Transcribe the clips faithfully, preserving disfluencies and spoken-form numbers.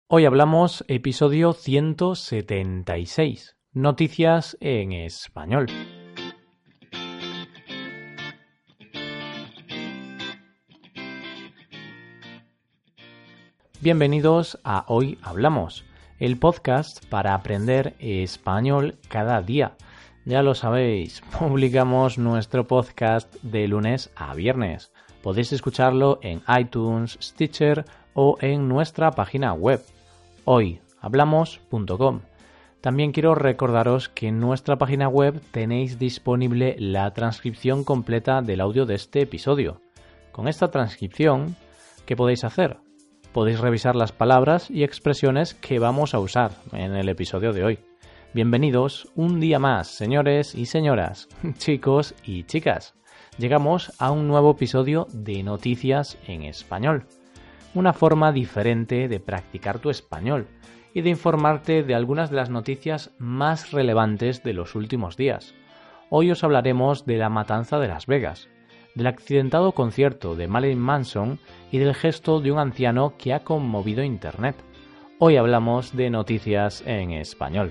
Hoy hablamos episodio ciento setenta y seis, noticias en español. Bienvenidos a Hoy Hablamos, el podcast para aprender español cada día. Ya lo sabéis, publicamos nuestro podcast de lunes a viernes. Podéis escucharlo en iTunes, Stitcher o en nuestra página web, hoy hablamos punto com. También quiero recordaros que en nuestra página web tenéis disponible la transcripción completa del audio de este episodio. Con esta transcripción, ¿qué podéis hacer? Podéis revisar las palabras y expresiones que vamos a usar en el episodio de hoy. Bienvenidos un día más, señores y señoras, chicos y chicas. Llegamos a un nuevo episodio de Noticias en Español. Una forma diferente de practicar tu español y de informarte de algunas de las noticias más relevantes de los últimos días. Hoy os hablaremos de la matanza de Las Vegas, del accidentado concierto de Marilyn Manson y del gesto de un anciano que ha conmovido Internet. Hoy hablamos de noticias en español.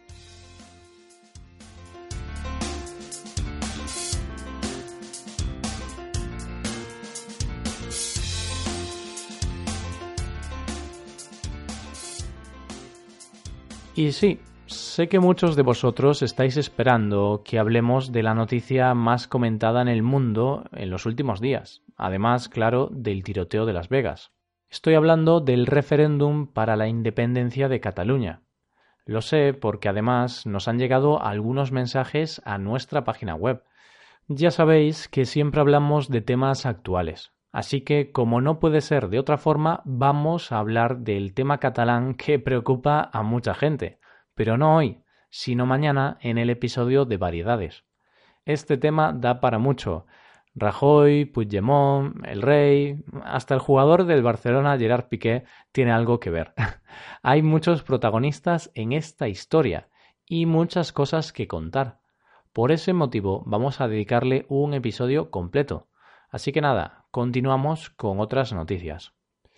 Y sí, sé que muchos de vosotros estáis esperando que hablemos de la noticia más comentada en el mundo en los últimos días, además, claro, del tiroteo de Las Vegas. Estoy hablando del referéndum para la independencia de Cataluña. Lo sé porque además nos han llegado algunos mensajes a nuestra página web. Ya sabéis que siempre hablamos de temas actuales. Así que, como no puede ser de otra forma, vamos a hablar del tema catalán que preocupa a mucha gente, pero no hoy, sino mañana en el episodio de Variedades. Este tema da para mucho. Rajoy, Puigdemont, el rey, hasta el jugador del Barcelona, Gerard Piqué, tiene algo que ver. Hay muchos protagonistas en esta historia y muchas cosas que contar. Por ese motivo vamos a dedicarle un episodio completo. Así que nada, continuamos con otras noticias.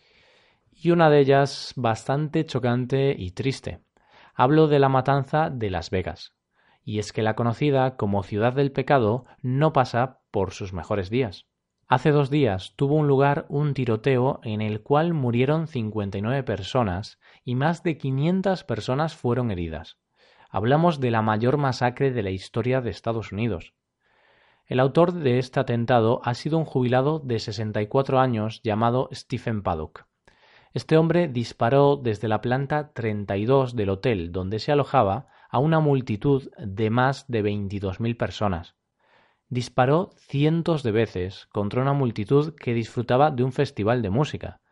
Y una de ellas bastante chocante y triste. Hablo de la matanza de Las Vegas. Y es que la conocida como Ciudad del Pecado no pasa por sus mejores días. Hace dos días tuvo un lugar un tiroteo en el cual murieron cincuenta y nueve personas y más de quinientas personas fueron heridas. Hablamos de la mayor masacre de la historia de Estados Unidos. El autor de este atentado ha sido un jubilado de sesenta y cuatro años llamado Stephen Paddock. Este hombre disparó desde la planta treinta y dos del hotel donde se alojaba a una multitud de más de veintidós mil personas. Disparó cientos de veces contra una multitud que disfrutaba de un festival de música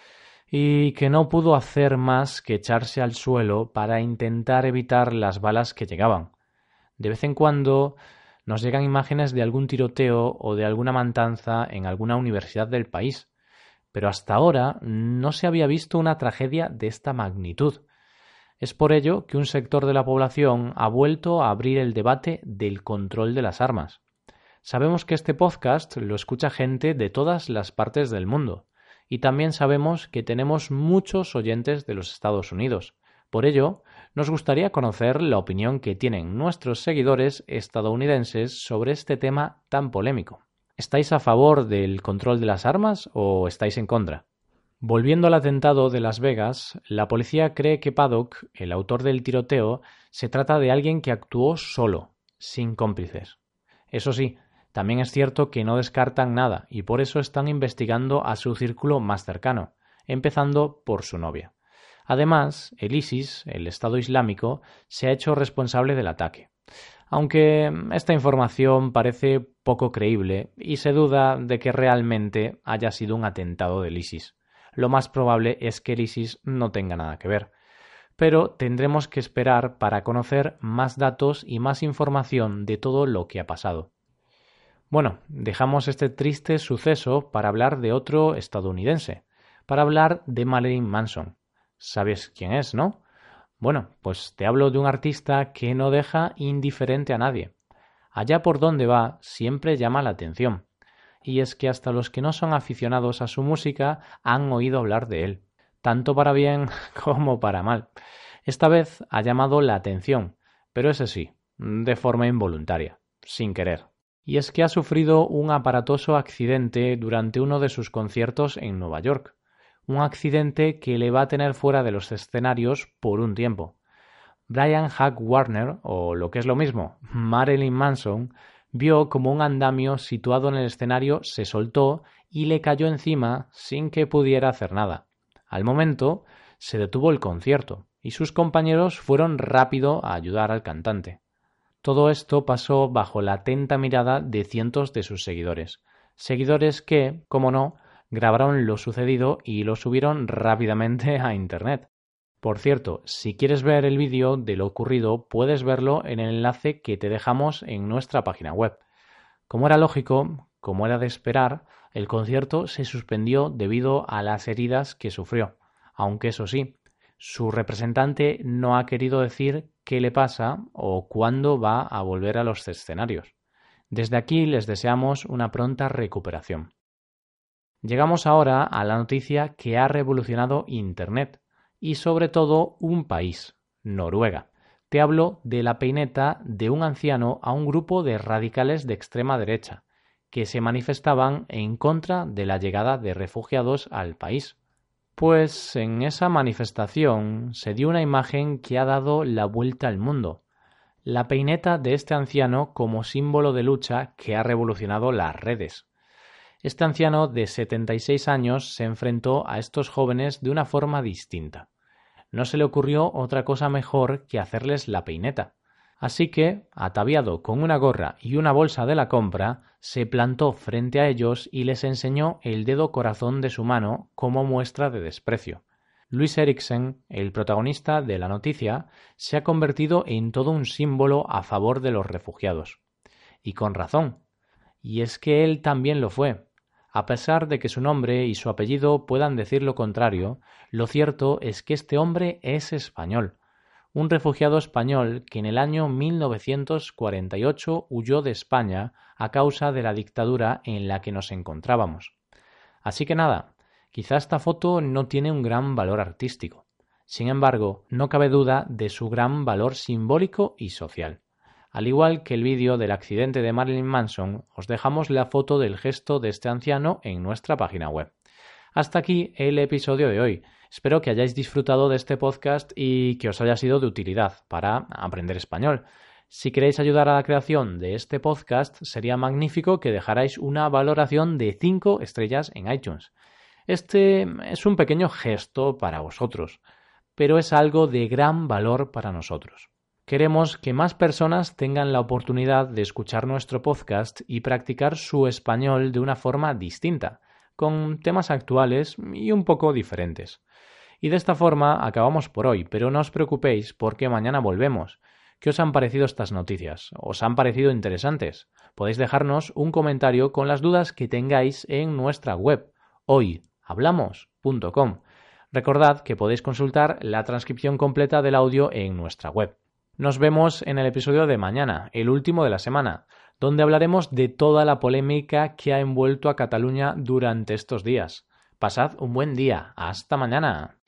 y que no pudo hacer más que echarse al suelo para intentar evitar las balas que llegaban. De vez en cuando nos llegan imágenes de algún tiroteo o de alguna matanza en alguna universidad del país, pero hasta ahora no se había visto una tragedia de esta magnitud. Es por ello que un sector de la población ha vuelto a abrir el debate del control de las armas. Sabemos que este podcast lo escucha gente de todas las partes del mundo, y también sabemos que tenemos muchos oyentes de los Estados Unidos. Por ello, nos gustaría conocer la opinión que tienen nuestros seguidores estadounidenses sobre este tema tan polémico. ¿Estáis a favor del control de las armas o estáis en contra? Volviendo al atentado de Las Vegas, la policía cree que Paddock, el autor del tiroteo, se trata de alguien que actuó solo, sin cómplices. Eso sí, también es cierto que no descartan nada y por eso están investigando a su círculo más cercano, empezando por su novia. Además, el ISIS, el Estado Islámico, se ha hecho responsable del ataque. Aunque esta información parece poco creíble y se duda de que realmente haya sido un atentado del ISIS. Lo más probable es que el ISIS no tenga nada que ver. Pero tendremos que esperar para conocer más datos y más información de todo lo que ha pasado. Bueno, dejamos este triste suceso para hablar de otro estadounidense, para hablar de Marilyn Manson. ¿Sabes quién es, no? Bueno, pues te hablo de un artista que no deja indiferente a nadie. Allá por donde va siempre llama la atención. Y es que hasta los que no son aficionados a su música han oído hablar de él. tanto para bien como para mal. Esta vez ha llamado la atención, pero ese sí, de forma involuntaria, sin querer. Y es que ha sufrido un aparatoso accidente durante uno de sus conciertos en Nueva York. Un accidente que le va a tener fuera de los escenarios por un tiempo. Brian Hack Warner, o lo que es lo mismo, Marilyn Manson, vio como un andamio situado en el escenario se soltó y le cayó encima sin que pudiera hacer nada. Al momento, se detuvo el concierto y sus compañeros fueron rápido a ayudar al cantante. Todo esto pasó bajo la atenta mirada de cientos de sus seguidores. Seguidores que, como no, grabaron lo sucedido y lo subieron rápidamente a Internet. Por cierto, si quieres ver el vídeo de lo ocurrido, puedes verlo en el enlace que te dejamos en nuestra página web. Como era lógico, como era de esperar, el concierto se suspendió debido a las heridas que sufrió, aunque eso sí, su representante no ha querido decir qué le pasa o cuándo va a volver a los escenarios. Desde aquí les deseamos una pronta recuperación. Llegamos ahora a la noticia que ha revolucionado Internet y sobre todo un país, Noruega. Te hablo de la peineta de un anciano a un grupo de radicales de extrema derecha que se manifestaban en contra de la llegada de refugiados al país. Pues en esa manifestación se dio una imagen que ha dado la vuelta al mundo. La peineta de este anciano como símbolo de lucha que ha revolucionado las redes. Este anciano de setenta y seis años se enfrentó a estos jóvenes de una forma distinta. No se le ocurrió otra cosa mejor que hacerles la peineta. Así que, ataviado con una gorra y una bolsa de la compra, se plantó frente a ellos y les enseñó el dedo corazón de su mano como muestra de desprecio. Luis Eriksen, el protagonista de la noticia, se ha convertido en todo un símbolo a favor de los refugiados. Y con razón. Y es que él también lo fue. A pesar de que su nombre y su apellido puedan decir lo contrario, lo cierto es que este hombre es español. Un refugiado español que en el año mil novecientos cuarenta y ocho huyó de España a causa de la dictadura en la que nos encontrábamos. Así que nada, quizá esta foto no tiene un gran valor artístico. Sin embargo, no cabe duda de su gran valor simbólico y social. Al igual que el vídeo del accidente de Marilyn Manson, os dejamos la foto del gesto de este anciano en nuestra página web. Hasta aquí el episodio de hoy. Espero que hayáis disfrutado de este podcast y que os haya sido de utilidad para aprender español. Si queréis ayudar a la creación de este podcast, sería magnífico que dejarais una valoración de cinco estrellas en iTunes. Este es un pequeño gesto para vosotros, pero es algo de gran valor para nosotros. Queremos que más personas tengan la oportunidad de escuchar nuestro podcast y practicar su español de una forma distinta, con temas actuales y un poco diferentes. Y de esta forma acabamos por hoy, pero no os preocupéis porque mañana volvemos. ¿Qué os han parecido estas noticias? ¿Os han parecido interesantes? Podéis dejarnos un comentario con las dudas que tengáis en nuestra web, hoy hablamos punto com. Recordad que podéis consultar la transcripción completa del audio en nuestra web. Nos vemos en el episodio de mañana, el último de la semana, donde hablaremos de toda la polémica que ha envuelto a Cataluña durante estos días. Pasad un buen día. Hasta mañana.